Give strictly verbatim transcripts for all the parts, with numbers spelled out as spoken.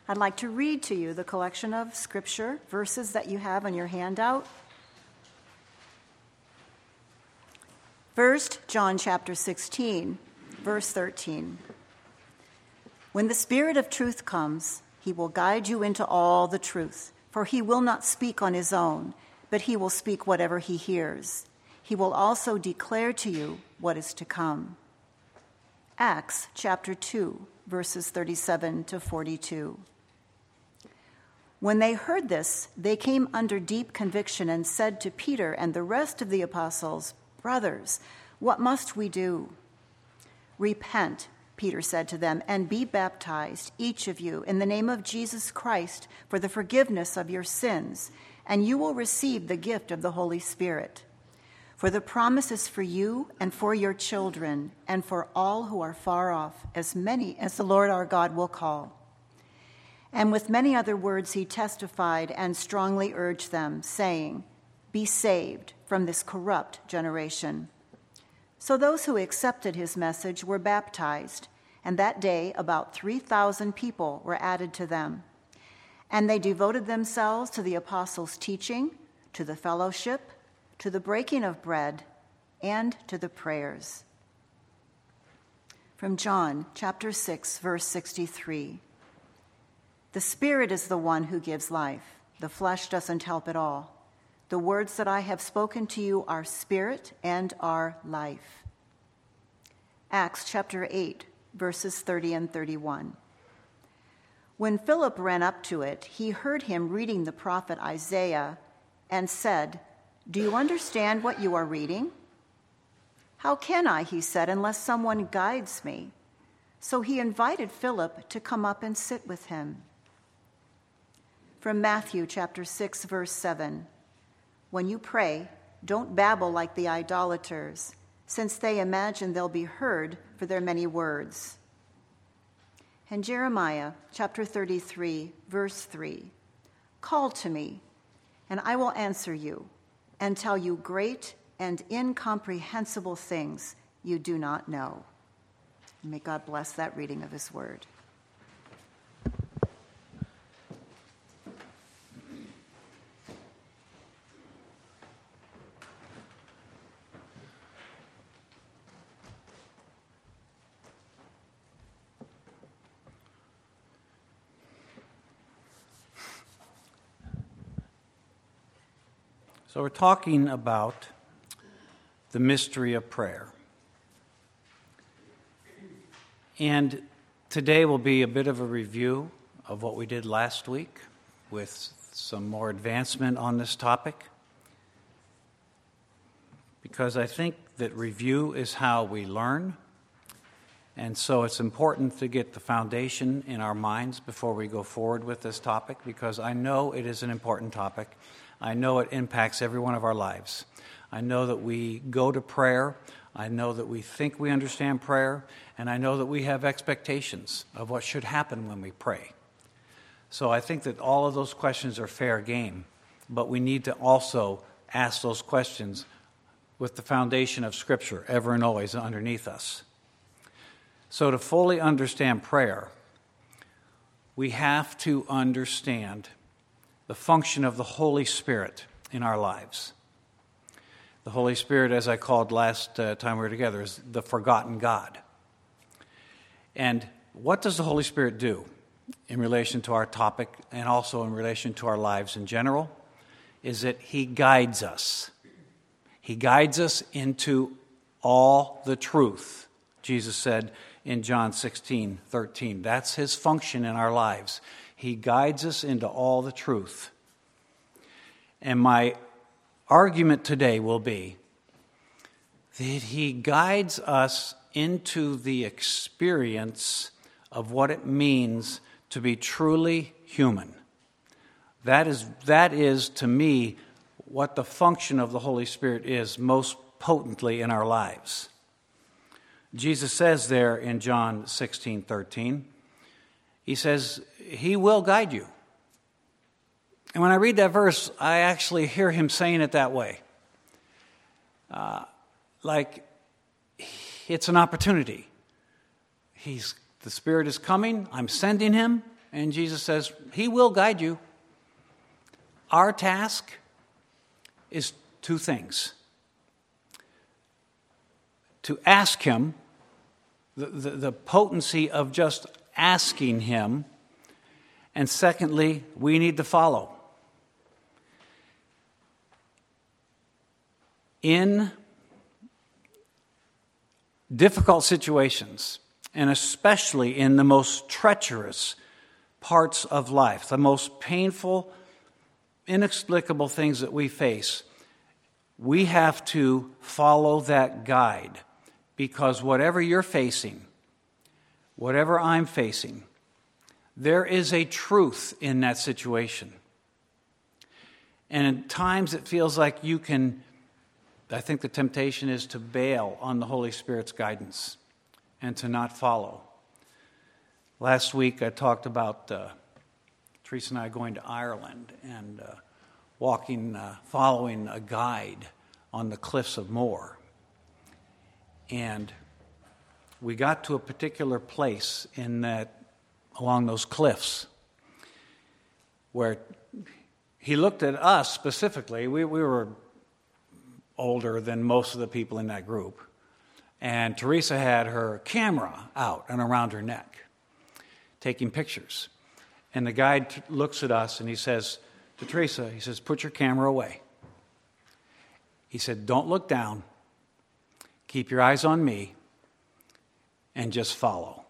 I'd like to read to you the collection of scripture verses that you have on your handout. First, John chapter sixteen, verse thirteen. When the Spirit of truth comes, he will guide you into all the truth, for he will not speak on his own, but he will speak whatever he hears. He will also declare to you what is to come. Acts chapter two, verses thirty-seven to forty-two. When they heard this, they came under deep conviction and said to Peter and the rest of the apostles, "Brothers, what must we do?" "Repent," Peter said to them, "and be baptized, each of you, in the name of Jesus Christ for the forgiveness of your sins, and you will receive the gift of the Holy Spirit. For the promise is for you and for your children and for all who are far off, as many as the Lord our God will call." And with many other words he testified and strongly urged them, saying, "Be saved from this corrupt generation." So those who accepted his message were baptized, and that day about three thousand people were added to them. And they devoted themselves to the apostles' teaching, to the fellowship, to the breaking of bread, and to the prayers. From John chapter six, verse sixty-three. The Spirit is the one who gives life. The flesh doesn't help at all. The words that I have spoken to you are spirit and are life. Acts chapter eight, verses thirty and thirty-one. When Philip ran up to it, he heard him reading the prophet Isaiah and said, "Do you understand what you are reading?" "How can I," he said, "unless someone guides me?" So he invited Philip to come up and sit with him. From Matthew chapter six, verse seven. When you pray, don't babble like the idolaters, since they imagine they'll be heard for their many words. And Jeremiah chapter thirty-three, verse three. Call to me, and I will answer you, and tell you great and incomprehensible things you do not know. May God bless that reading of his word. So we're talking about the mystery of prayer. And today will be a bit of a review of what we did last week with some more advancement on this topic. Because I think that review is how we learn. And so it's important to get the foundation in our minds before we go forward with this topic, because I know it is an important topic. I know it impacts every one of our lives. I know that we go to prayer. I know that we think we understand prayer. And I know that we have expectations of what should happen when we pray. So I think that all of those questions are fair game. But we need to also ask those questions with the foundation of Scripture ever and always underneath us. So to fully understand prayer, we have to understand the function of the Holy Spirit in our lives. The Holy Spirit, as I called last uh, time we were together, is the forgotten God. And what does the Holy Spirit do in relation to our topic and also in relation to our lives in general? Is that he guides us. He guides us into all the truth. Jesus said in John sixteen thirteen, that's his function in our lives. He guides us into all the truth. And my argument today will be that he guides us into the experience of what it means to be truly human. That is, that is, to me, what the function of the Holy Spirit is most potently in our lives. Jesus says there in John sixteen thirteen, he says, he will guide you. And when I read that verse, I actually hear him saying it that way. Uh, like, it's an opportunity. He's, the Spirit is coming, I'm sending him, And Jesus says, he will guide you. Our task is two things. To ask him, the, the, the potency of just asking him. And secondly, we need to follow. In difficult situations, and especially in the most treacherous parts of life, the most painful, inexplicable things that we face, we have to follow that guide. Because whatever you're facing, whatever I'm facing, there is a truth in that situation. And at times it feels like you can, I think the temptation is to bail on the Holy Spirit's guidance and to not follow. Last week I talked about uh, Teresa and I going to Ireland and uh, walking, uh, following a guide on the cliffs of Moher. And we got to a particular place in that, along those cliffs, where he looked at us specifically. We, we were older than most of the people in that group. And Teresa had her camera out and around her neck, taking pictures. And the guide t- looks at us and he says to Teresa, he says, put your camera away. He said, don't look down. Keep your eyes on me and just follow.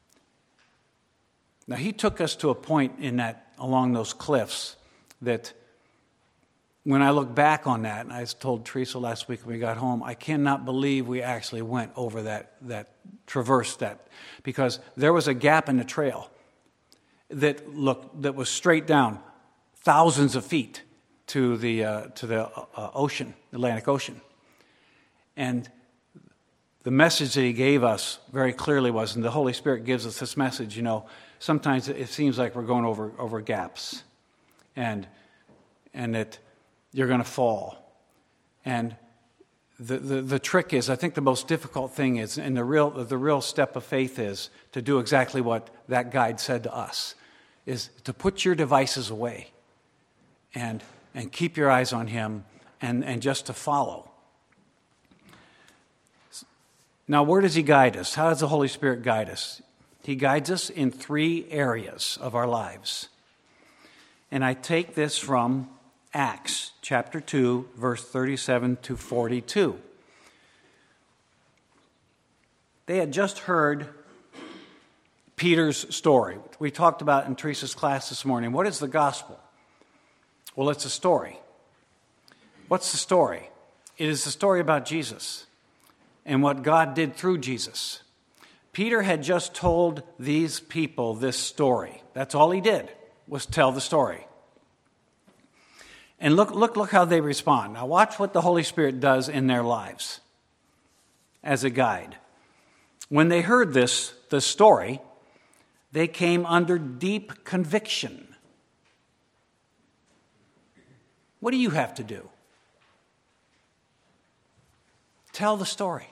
Now, he took us to a point in that, along those cliffs, that when I look back on that, and I told Teresa last week when we got home, I cannot believe we actually went over that, that traversed that, because there was a gap in the trail that looked, that was straight down thousands of feet to the, uh, to the uh, ocean, Atlantic Ocean. And the message that he gave us very clearly was, and the Holy Spirit gives us this message, you know, sometimes it seems like we're going over, over gaps, and and that you're going to fall. And the, the, the trick is, I think the most difficult thing is, and the real the real step of faith is to do exactly what that guide said to us, is to put your devices away and and keep your eyes on him and, and just to follow. Now, where does he guide us? How does the Holy Spirit guide us? He guides us in three areas of our lives. And I take this from Acts chapter two, verse thirty-seven to forty-two. They had just heard Peter's story. We talked about in Teresa's class this morning. What is the gospel? Well, it's a story. What's the story? It is the story about Jesus and what God did through Jesus. Peter had just told these people this story. That's all he did, was tell the story. And look, look, look how they respond. Now watch what the Holy Spirit does in their lives as a guide. When they heard this, the story, they came under deep conviction. What do you have to do? Tell the story.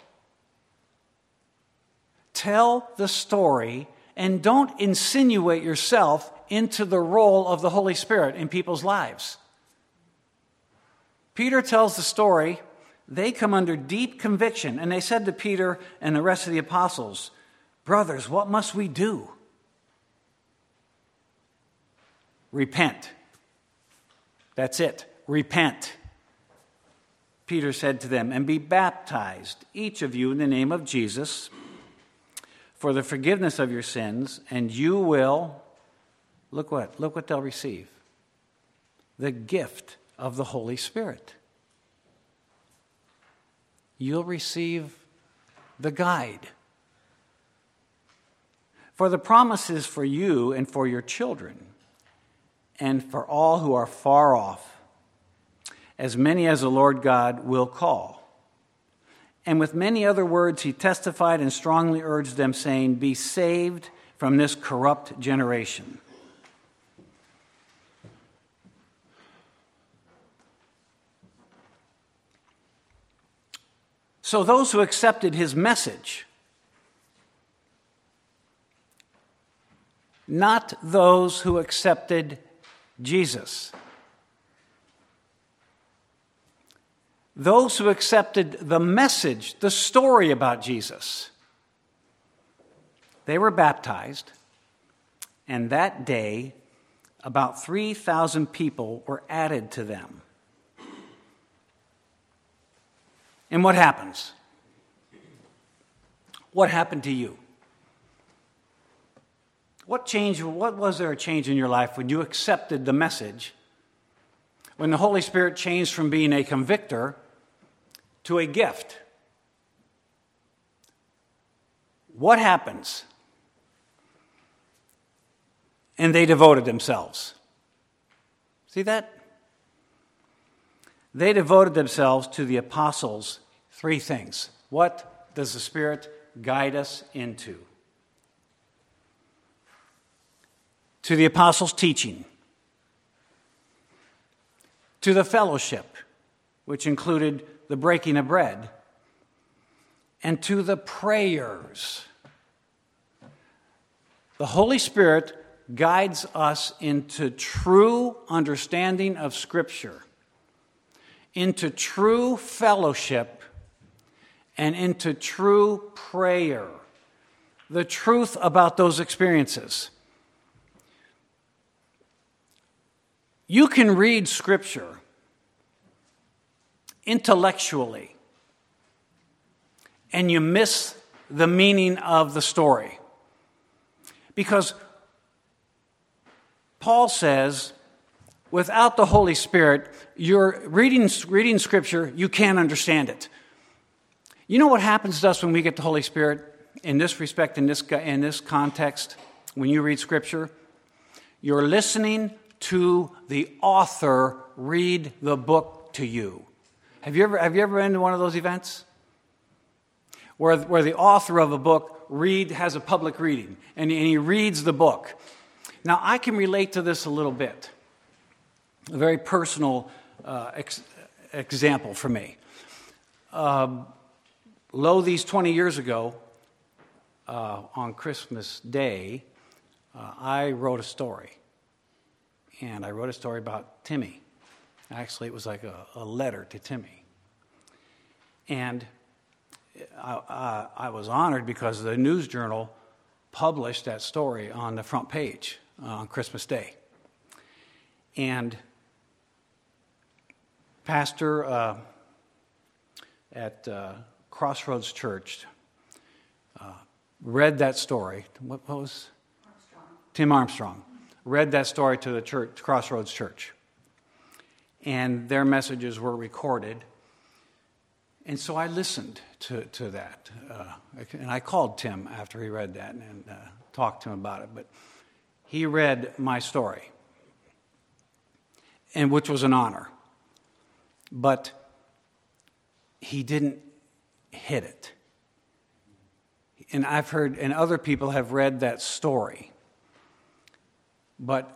Tell the story, and don't insinuate yourself into the role of the Holy Spirit in people's lives. Peter tells the story. They come under deep conviction, and they said to Peter and the rest of the apostles, "Brothers, what must we do?" Repent. That's it. Repent. Peter said to them, "And be baptized, each of you, in the name of Jesus, for the forgiveness of your sins, and you will," look what, look what they'll receive, "the gift of the Holy Spirit." You'll receive the guide. "For the promise is for you and for your children, and for all who are far off, as many as the Lord God will call." And with many other words he testified and strongly urged them, saying, "Be saved from this corrupt generation." So those who accepted his message not those who accepted Jesus. Those who accepted the message, the story about Jesus. They were baptized, and that day, about three thousand people were added to them. And what happens? What happened to you? What change, what was there a change in your life when you accepted the message? When the Holy Spirit changed from being a convictor to a gift? What happens? And they devoted themselves. See that? They devoted themselves to the apostles' three things. What does the Spirit guide us into? To the apostles' teaching. To the fellowship, which included the breaking of bread. And to the prayers. The Holy Spirit guides us into true understanding of Scripture, into true fellowship, and into true prayer. The truth about those experiences. You can read Scripture intellectually, and you miss the meaning of the story. Because Paul says, without the Holy Spirit, you're reading, reading Scripture, you can't understand it. You know what happens to us when we get the Holy Spirit in this respect, in this, in this context, when you read Scripture? You're listening to the author read the book to you. Have you ever, have you ever been to one of those events? Where, where the author of a book read has a public reading, and, and he reads the book. Now, I can relate to this a little bit. A very personal uh, ex- example for me. Um, lo, these twenty years ago, uh, on Christmas Day, uh, I wrote a story. And I wrote a story about Timmy. Actually, it was like a, a letter to Timmy. And I, I, I was honored because the News Journal published that story on the front page uh, on Christmas Day. And pastor uh, at uh, Crossroads Church uh, read that story. What, what was? Armstrong. Tim Armstrong. Read that story to the church, Crossroads Church. And their messages were recorded. And so I listened to, to that. Uh, and I called Tim after he read that and uh, talked to him about it. But he read my story, and which was an honor. But he didn't hit it. And I've heard, and other people have read that story. But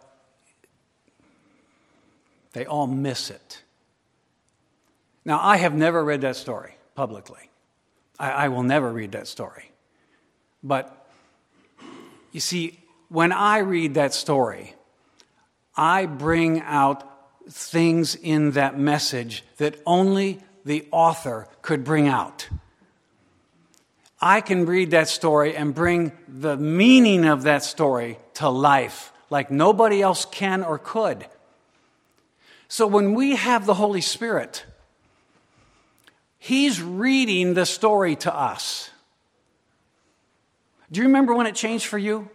they all miss it. Now, I have never read that story publicly. I, I will never read that story. But, you see, when I read that story, I bring out things in that message that only the author could bring out. I can read that story and bring the meaning of that story to life like nobody else can or could. So when we have the Holy Spirit, He's reading the story to us. Do you remember when it changed for you?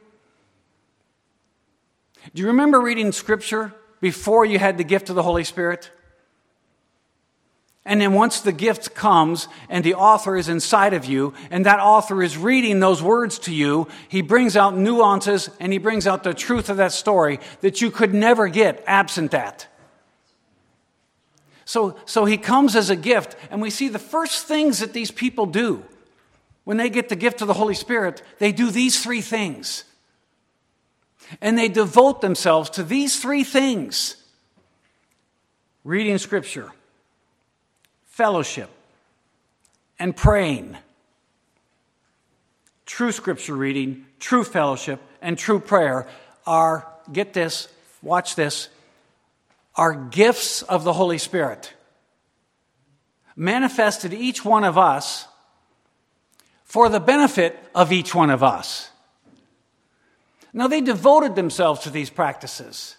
Do you remember reading Scripture before you had the gift of the Holy Spirit? And then once the gift comes and the author is inside of you and that author is reading those words to you, he brings out nuances and he brings out the truth of that story that you could never get absent that. So, so he comes as a gift, and we see the first things that these people do when they get the gift of the Holy Spirit. They do these three things. And they devote themselves to these three things: reading Scripture, fellowship, and praying. True Scripture reading, true fellowship, and true prayer are, get this, watch this, are gifts of the Holy Spirit, manifested each one of us for the benefit of each one of us. Now, they devoted themselves to these practices.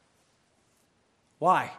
Why?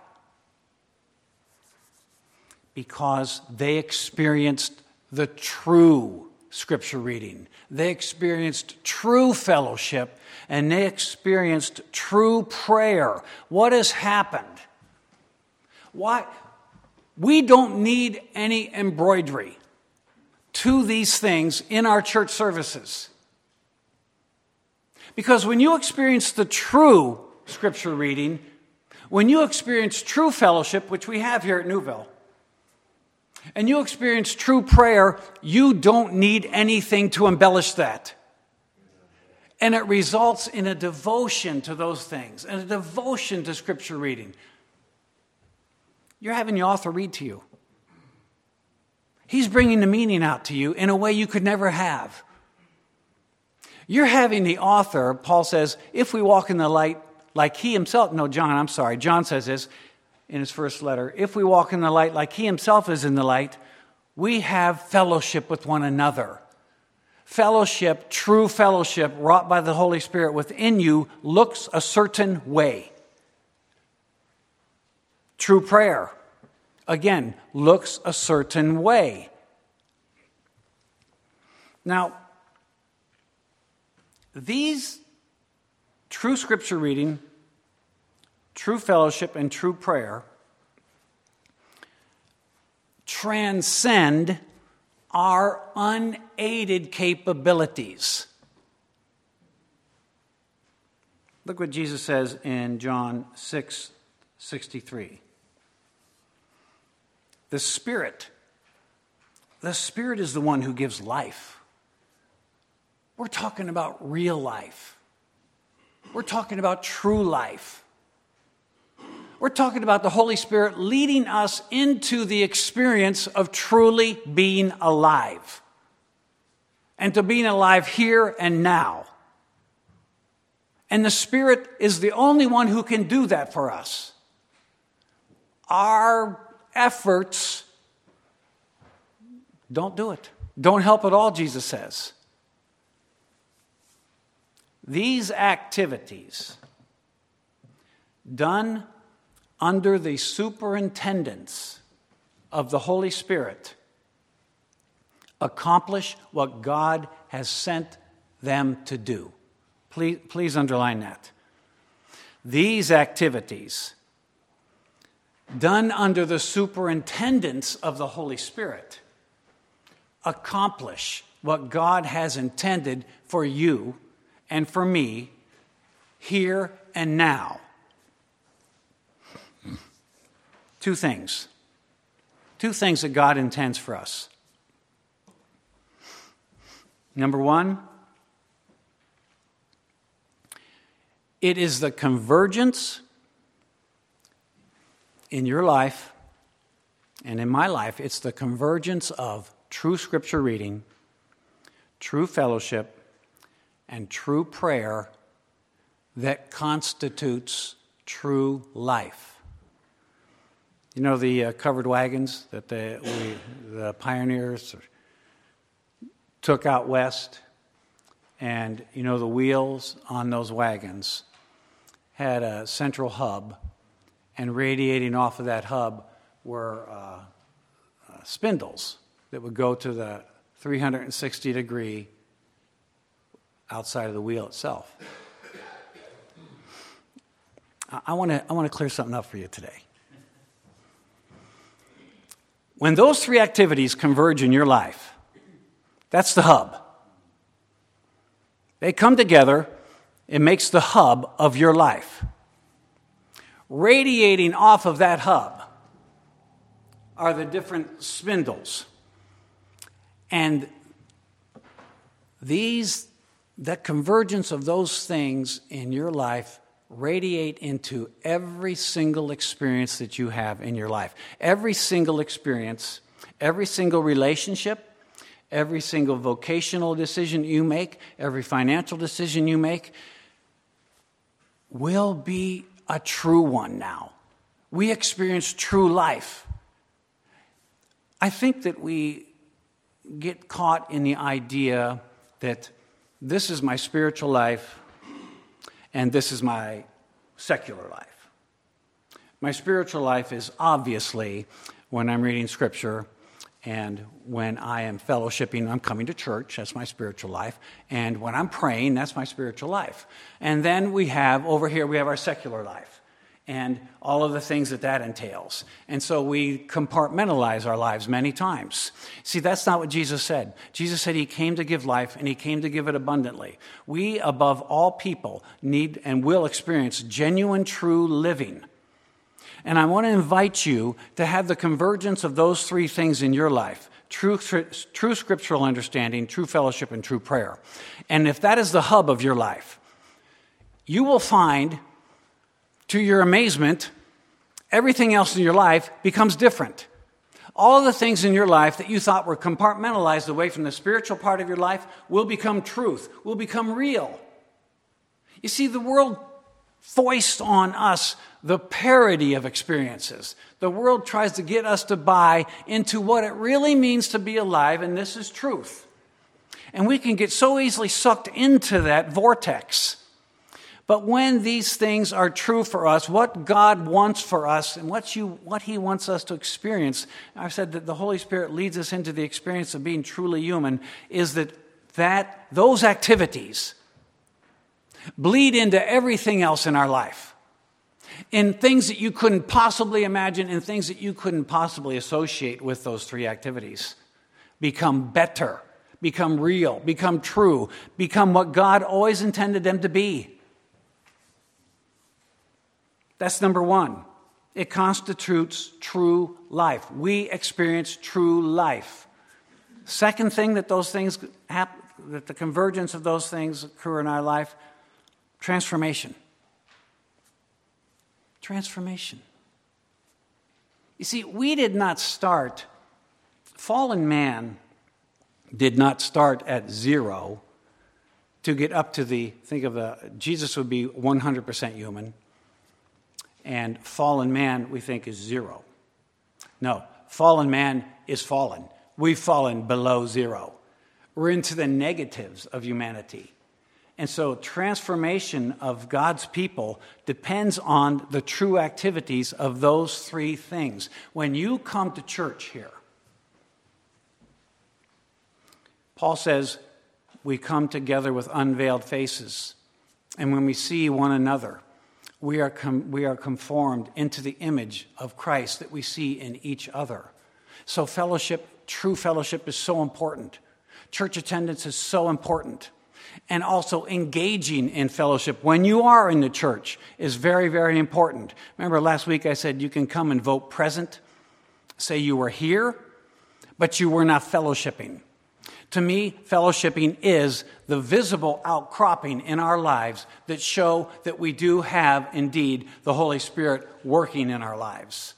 Because they experienced the true Scripture reading. They experienced true fellowship, and they experienced true prayer. What has happened? Why? We don't need any embroidery to these things in our church services. Because when you experience the true Scripture reading, when you experience true fellowship, which we have here at Newville, and you experience true prayer, you don't need anything to embellish that. And it results in a devotion to those things, and a devotion to Scripture reading. You're having the author read to you. He's bringing the meaning out to you in a way you could never have. You're having the author, Paul says, if we walk in the light like he himself, no, John, I'm sorry, John says this in his first letter, if we walk in the light like he himself is in the light, we have fellowship with one another. Fellowship, true fellowship wrought by the Holy Spirit within you looks a certain way. True prayer, again, looks a certain way. Now, these true Scripture reading, true fellowship, and true prayer transcend our unaided capabilities. Look what Jesus says in John six sixty-three. The Spirit, the Spirit is the one who gives life. We're talking about real life. We're talking about true life. We're talking about the Holy Spirit leading us into the experience of truly being alive. And to being alive here and now. And the Spirit is the only one who can do that for us. Our efforts don't do it. Don't help at all, Jesus says. These activities done under the superintendence of the Holy Spirit accomplish what God has sent them to do. Please, please underline that. These activities done under the superintendence of the Holy Spirit accomplish what God has intended for you and for me here and now. Two things. Two things that God intends for us. Number one, it is the convergence in your life and in my life. It's the convergence of true Scripture reading, true fellowship, and true prayer that constitutes true life. You know the uh, covered wagons that the, we, the pioneers took out west? And, you know, the wheels on those wagons had a central hub, and radiating off of that hub were uh, uh, spindles that would go to the three hundred sixty degree outside of the wheel itself. I want to I want to clear something up for you today. When those three activities converge in your life, that's the hub. They come together, it makes the hub of your life. Radiating off of that hub are the different spindles. And these, that convergence of those things in your life radiate into every single experience that you have in your life. Every single experience, every single relationship, every single vocational decision you make, every financial decision you make, will be a true one now. We experience true life. I think that we get caught in the idea that this is my spiritual life and this is my secular life. My spiritual life is obviously when I'm reading Scripture and when I am fellowshipping, I'm coming to church, that's my spiritual life. And when I'm praying, that's my spiritual life. And then we have, over here, we have our secular life and all of the things that that entails. And so we compartmentalize our lives many times. See, that's not what Jesus said. Jesus said he came to give life and he came to give it abundantly. We, above all people, need and will experience genuine, true living. And I want to invite you to have the convergence of those three things in your life. True, true scriptural understanding, true fellowship, and true prayer. And if that is the hub of your life, you will find, to your amazement, everything else in your life becomes different. All of the things in your life that you thought were compartmentalized away from the spiritual part of your life will become truth, will become real. You see, the world foists on us the parody of experiences. The world tries to get us to buy into what it really means to be alive, and this is truth. And we can get so easily sucked into that vortex. But when these things are true for us, what God wants for us and what you what he wants us to experience, I've said that the Holy Spirit leads us into the experience of being truly human, is that, that those activities bleed into everything else in our life. In things that you couldn't possibly imagine, in things that you couldn't possibly associate with those three activities. Become better, become real, become true, become what God always intended them to be. That's number one. It constitutes true life. We experience true life. Second thing that those things happen, that the convergence of those things occur in our life, transformation. Transformation. You see, we did not start, fallen man did not start at zero to get up to the, think of the, Jesus would be one hundred percent human, and fallen man we think is zero. No, fallen man is fallen. We've fallen below zero. We're into the negatives of humanity. And so transformation of God's people depends on the true activities of those three things. When you come to church here, Paul says we come together with unveiled faces. And when we see one another, we are com- we are conformed into the image of Christ that we see in each other. So fellowship, true fellowship is so important. Church attendance is so important. And also engaging in fellowship when you are in the church is very, very important. Remember last week I said you can come and vote present, say you were here, but you were not fellowshipping. To me, fellowshipping is the visible outcropping in our lives that show that we do have indeed the Holy Spirit working in our lives.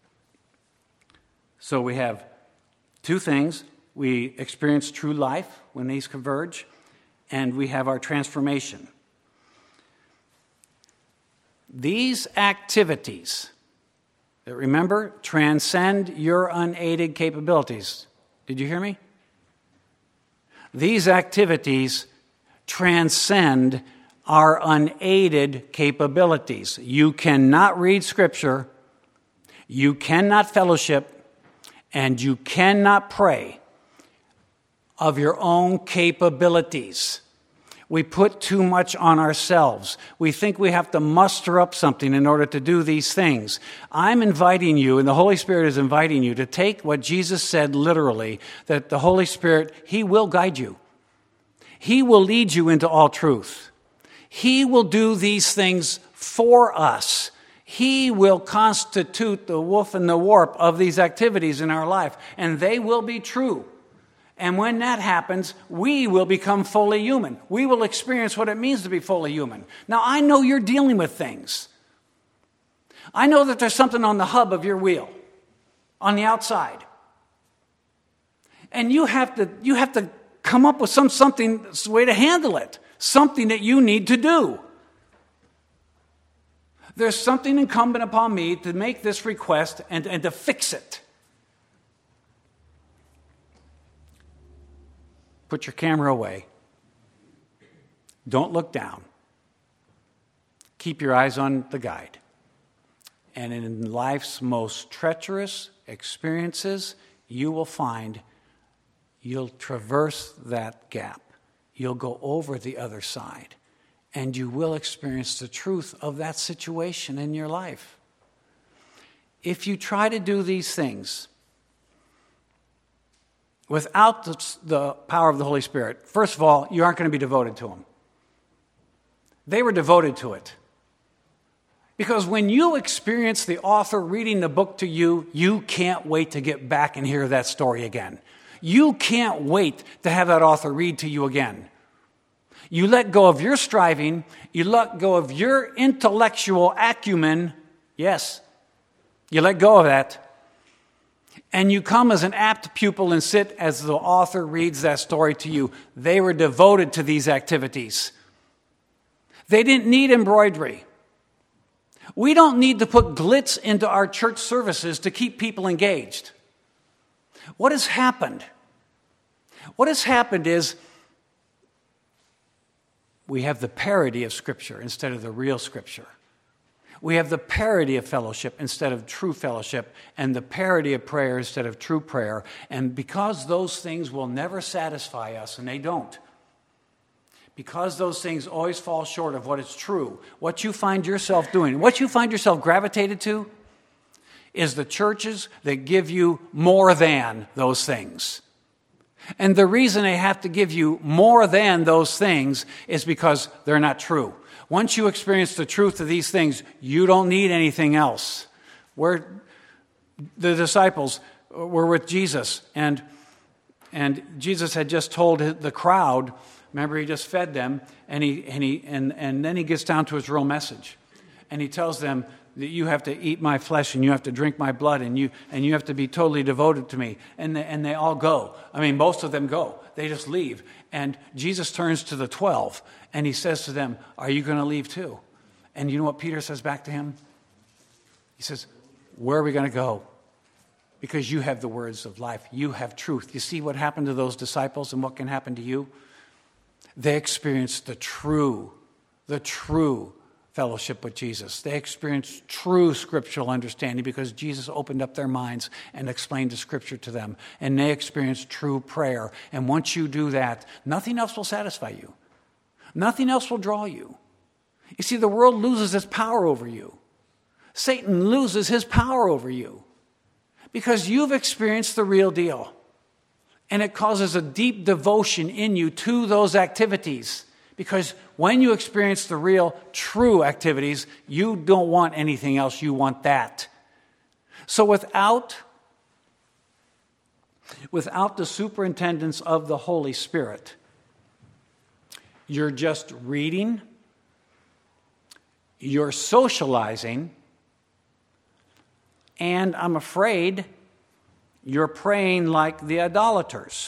So we have two things. We experience true life when these converge, and we have our transformation. These activities that, remember, transcend your unaided capabilities. Did you hear me? These activities transcend our unaided capabilities. You cannot read Scripture, you cannot fellowship, and you cannot pray of your own capabilities. We put too much on ourselves. We think we have to muster up something in order to do these things. I'm inviting you, and the Holy Spirit is inviting you, to take what Jesus said literally, that the Holy Spirit, He will guide you. He will lead you into all truth. He will do these things for us. He will constitute the woof and the warp of these activities in our life, and they will be true. And when that happens, we will become fully human. We will experience what it means to be fully human. Now, I know you're dealing with things. I know that there's something on the hub of your wheel, on the outside. And you have to, you have to come up with some something, way to handle it, something that you need to do. There's something incumbent upon me to make this request and, and to fix it. Put your camera away. Don't look down. Keep your eyes on the guide. And in life's most treacherous experiences, you will find you'll traverse that gap. You'll go over the other side. And you will experience the truth of that situation in your life. If you try to do these things without the, the power of the Holy Spirit, first of all, you aren't going to be devoted to them. They were devoted to it. Because when you experience the author reading the book to you, you can't wait to get back and hear that story again. You can't wait to have that author read to you again. You let go of your striving, you let go of your intellectual acumen, yes, you let go of that, and you come as an apt pupil and sit as the author reads that story to you. They were devoted to these activities. They didn't need embroidery. We don't need to put glitz into our church services to keep people engaged. What has happened? What has happened is we have the parody of Scripture instead of the real Scripture. We have the parody of fellowship instead of true fellowship, and the parody of prayer instead of true prayer. And because those things will never satisfy us, and they don't, because those things always fall short of what is true, what you find yourself doing, what you find yourself gravitated to, is the churches that give you more than those things. And the reason they have to give you more than those things is because they're not true. Once you experience the truth of these things, you don't need anything else. Where the disciples were with Jesus, and, and Jesus had just told the crowd, remember, he just fed them, and, he, and, he, and, and then he gets down to his real message. And he tells them that you have to eat my flesh and you have to drink my blood and you and you have to be totally devoted to me. And they, and they all go. I mean, most of them go. They just leave. And Jesus turns to the twelve and he says to them, are you going to leave too? And you know what Peter says back to him? He says, where are we going to go? Because you have the words of life. You have truth. You see what happened to those disciples and what can happen to you? They experienced the true, the true fellowship with Jesus. They experienced true scriptural understanding because Jesus opened up their minds and explained the Scripture to them. And they experienced true prayer. And once you do that, nothing else will satisfy you. Nothing else will draw you. You see, the world loses its power over you. Satan loses his power over you because you've experienced the real deal. And it causes a deep devotion in you to those activities. Because when you experience the real, true activities, you don't want anything else. You want that. So without, without the superintendence of the Holy Spirit, you're just reading, you're socializing, and I'm afraid you're praying like the idolaters.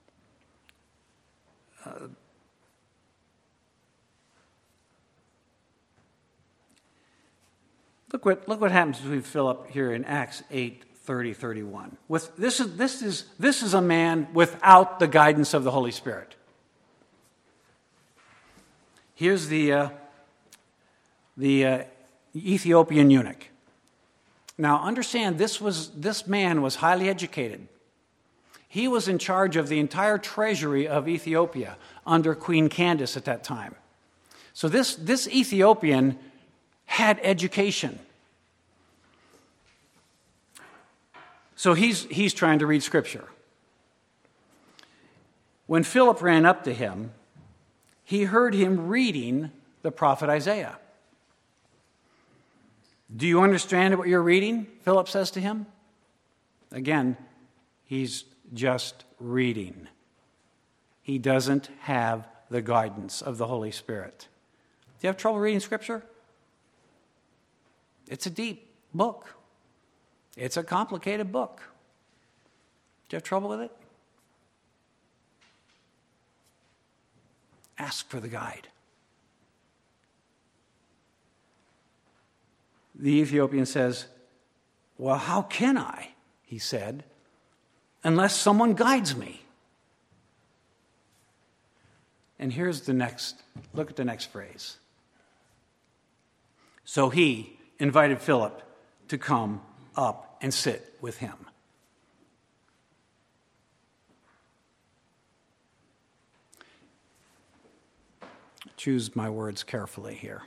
Uh, Look what, look what happens as we fill up here in Acts eight, thirty, thirty-one. With, this, is, this, is, this is a man without the guidance of the Holy Spirit. Here's the, uh, the uh, Ethiopian eunuch. Now understand, this, was, this man was highly educated. He was in charge of the entire treasury of Ethiopia under Queen Candace at that time. So this, this Ethiopian had education. So he's, he's trying to read Scripture. When Philip ran up to him, he heard him reading the prophet Isaiah. Do you understand what you're reading? Philip says to him. Again, he's just reading. He doesn't have the guidance of the Holy Spirit. Do you have trouble reading Scripture? It's a deep book. It's a complicated book. Do you have trouble with it? Ask for the guide. The Ethiopian says, "Well, how can I," he said, "unless someone guides me?" And here's the next, look at the next phrase. So he invited Philip to come up and sit with him. Choose my words carefully here.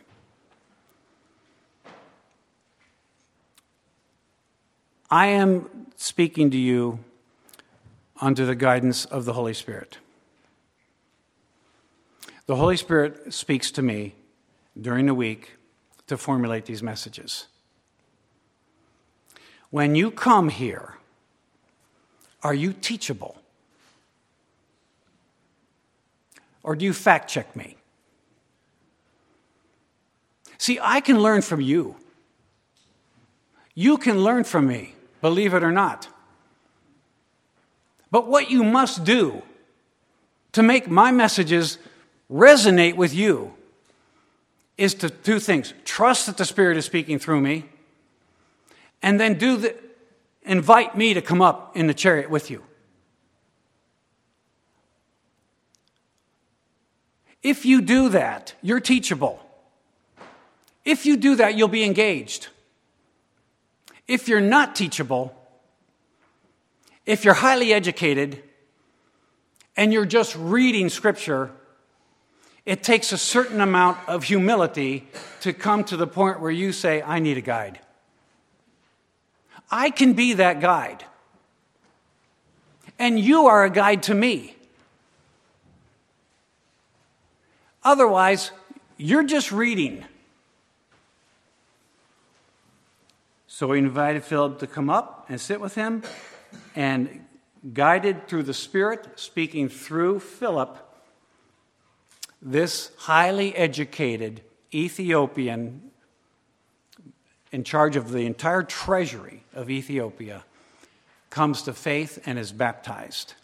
I am speaking to you under the guidance of the Holy Spirit. The Holy Spirit speaks to me during the week to formulate these messages. When you come here, are you teachable? Or do you fact check me? See, I can learn from you. You can learn from me, believe it or not. But what you must do to make my messages resonate with you is to do things. Trust that the Spirit is speaking through me, and then do the, invite me to come up in the chariot with you. If you do that, you're teachable. If you do that, you'll be engaged. If you're not teachable, if you're highly educated, and you're just reading Scripture, it takes a certain amount of humility to come to the point where you say, I need a guide. I can be that guide. And you are a guide to me. Otherwise, you're just reading. So he invited Philip to come up and sit with him, and guided through the Spirit, speaking through Philip, this highly educated Ethiopian in charge of the entire treasury of Ethiopia comes to faith and is baptized.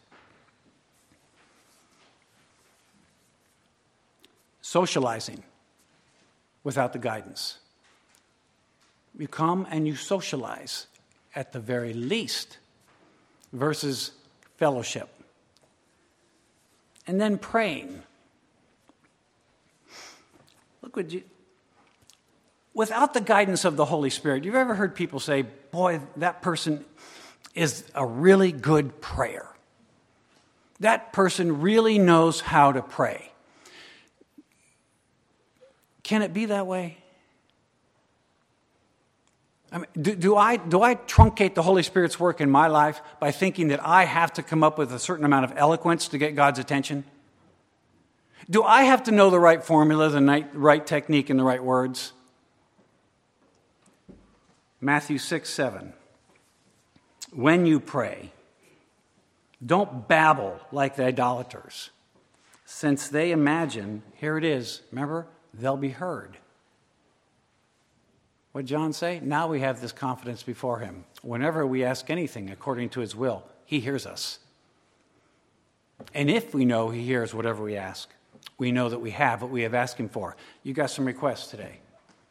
Socializing without the guidance. You come and you socialize at the very least versus fellowship. And then praying. Look what you, without the guidance of the Holy Spirit, you've ever heard people say, boy, that person is a really good prayer. That person really knows how to pray. Can it be that way? I mean, do, do I do I truncate the Holy Spirit's work in my life by thinking that I have to come up with a certain amount of eloquence to get God's attention? Do I have to know the right formula, the right technique, and the right words? Matthew six, seven. When you pray, don't babble like the idolaters, since they imagine, here it is, remember, they'll be heard. What did John say? Now we have this confidence before him. Whenever we ask anything according to his will, he hears us. And if we know he hears whatever we ask, we know that we have what we have asked him for. You got some requests today.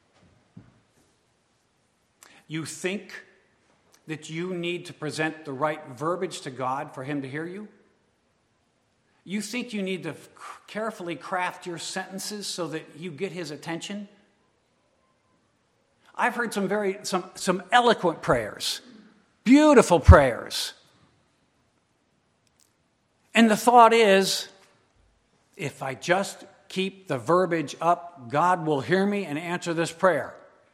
You think that you need to present the right verbiage to God for him to hear you? You think you need to carefully craft your sentences so that you get his attention? I've heard some very some, some eloquent prayers, beautiful prayers. And the thought is, if I just keep the verbiage up, God will hear me and answer this prayer.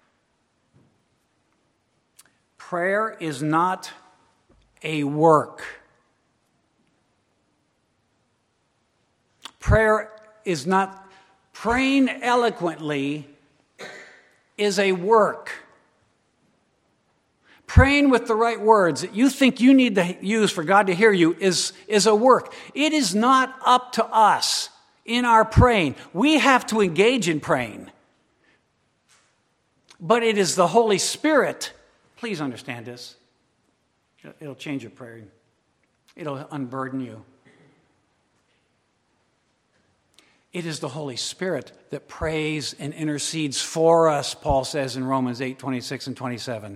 Prayer is not a work. Prayer is not, praying eloquently is a work. Praying with the right words that you think you need to use for God to hear you is, is a work. It is not up to us in our praying. We have to engage in praying. But it is the Holy Spirit. Please understand this. It'll change your prayer. It'll unburden you. It is the Holy Spirit that prays and intercedes for us, Paul says in Romans eight, twenty-six and twenty-seven.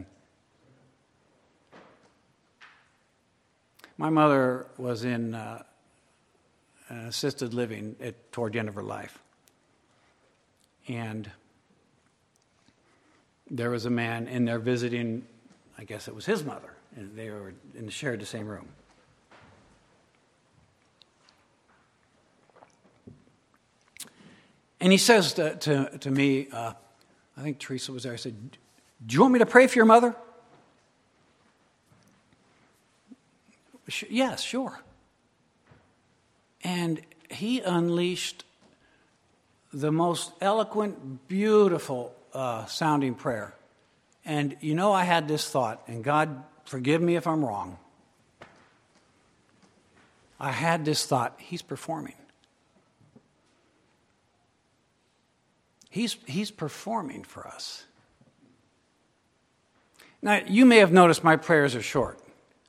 My mother was in uh, assisted living at, toward the end of her life. And there was a man in there visiting, I guess it was his mother, and they were in, shared the same room. And he says to, to, to me, uh, I think Teresa was there, I said, do you want me to pray for your mother? Yes, sure. And he unleashed the most eloquent, beautiful uh, sounding prayer. And you know, I had this thought, and God, forgive me if I'm wrong. I had this thought, he's performing. He's, he's performing for us. Now, you may have noticed my prayers are short.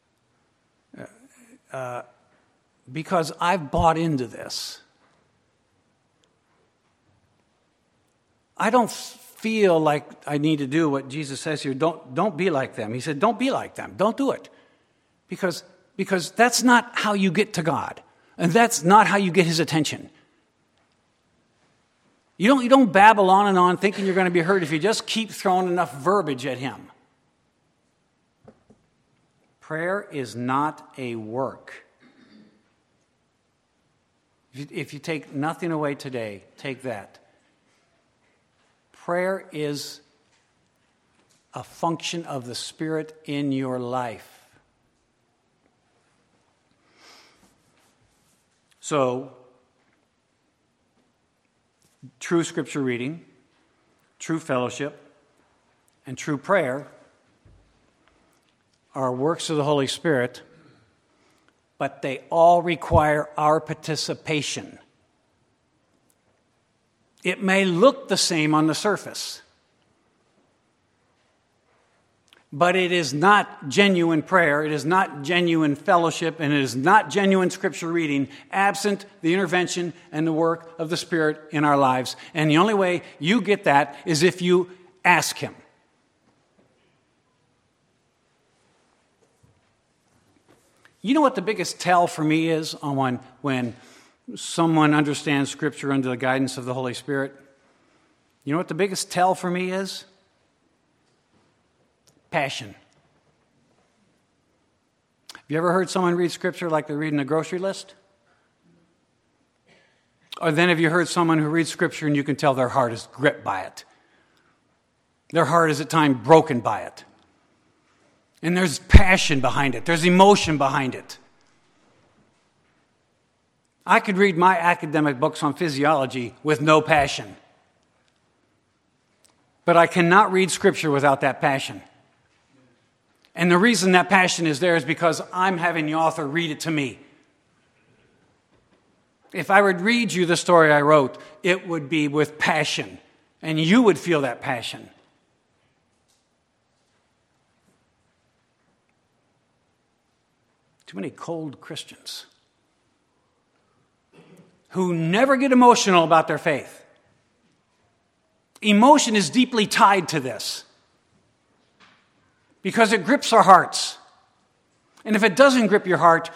Uh, because I've bought into this. I don't feel like I need to do what Jesus says here. Don't, don't be like them. He said, don't be like them. Don't do it. Because, because that's not how you get to God. And that's not how you get his attention. You don't, you don't babble on and on thinking you're going to be heard if you just keep throwing enough verbiage at him. Prayer is not a work. If you, if you take nothing away today, take that. Prayer is a function of the Spirit in your life. So, true scripture reading, true fellowship, and true prayer are works of the Holy Spirit, but they all require our participation. It may look the same on the surface, but it is not genuine prayer, it is not genuine fellowship, and it is not genuine scripture reading absent the intervention and the work of the Spirit in our lives. And the only way you get that is if you ask him. You know what the biggest tell for me is on when, when someone understands Scripture under the guidance of the Holy Spirit? You know what the biggest tell for me is? Passion. Have you ever heard someone read Scripture like they're reading a grocery list? Or then have you heard someone who reads Scripture and you can tell their heart is gripped by it? Their heart is at times broken by it. And there's passion behind it. There's emotion behind it. I could read my academic books on physiology with no passion. But I cannot read Scripture without that passion. And the reason that passion is there is because I'm having the author read it to me. If I would read you the story I wrote, it would be with passion. And you would feel that passion. Too many cold Christians who never get emotional about their faith. Emotion is deeply tied to this because it grips our hearts. And if it doesn't grip your heart,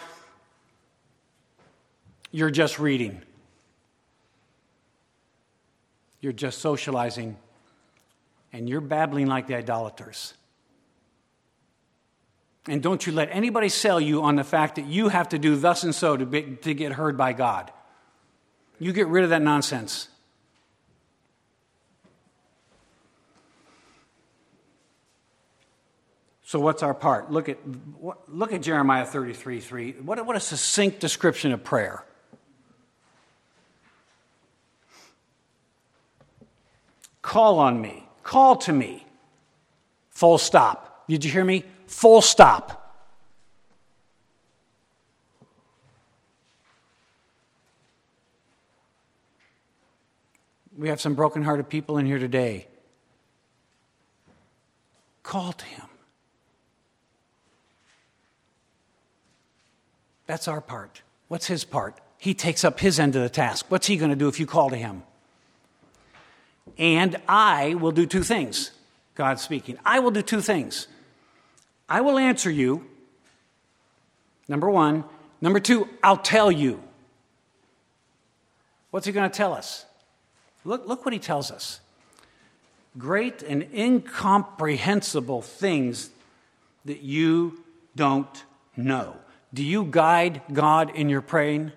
you're just reading. You're just socializing. And you're babbling like the idolaters. And don't you let anybody sell you on the fact that you have to do thus and so to, be, to get heard by God. You get rid of that nonsense. So what's our part? Look at look at Jeremiah thirty-three three. What, what a succinct description of prayer. Call on me. Call to me. Full stop. Did you hear me? Full stop. We have some broken-hearted people in here today. Call to him. That's our part. What's his part? he takes up his end of the task. What's he going to do if you call to him? And I will do two things, God speaking. I will do two things. I will answer you, number one. Number two, I'll tell you. What's he going to tell us? Look, look what he tells us. Great and incomprehensible things that you don't know. Do you guide God in your praying?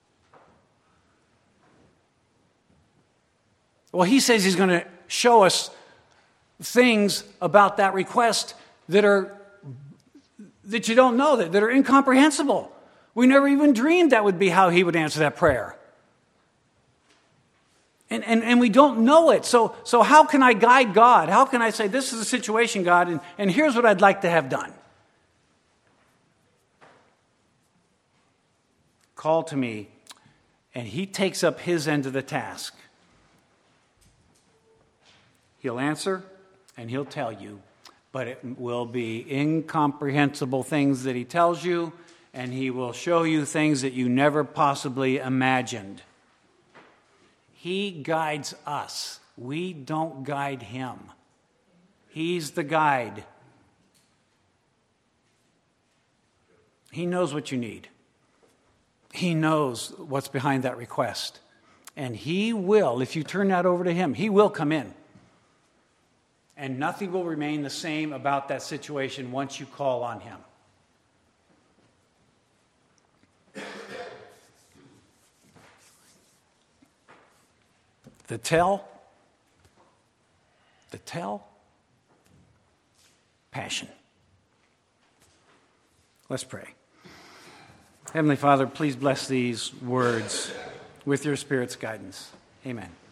Well, he says he's going to show us things about that request that are that you don't know, that, that are incomprehensible. We never even dreamed that would be how he would answer that prayer. And, and, and we don't know it. So, so how can I guide God? How can I say, this is the situation, God, and, and here's what I'd like to have done? Call to me, and he takes up his end of the task. He'll answer, and he'll tell you, but it will be incomprehensible things that he tells you, and he will show you things that you never possibly imagined. He guides us. We don't guide him. He's the guide. He knows what you need. He knows what's behind that request. And he will, if you turn that over to him, he will come in. And nothing will remain the same about that situation once you call on him. The tell, the tell, passion. Let's pray. Heavenly Father, please bless these words with your Spirit's guidance. Amen.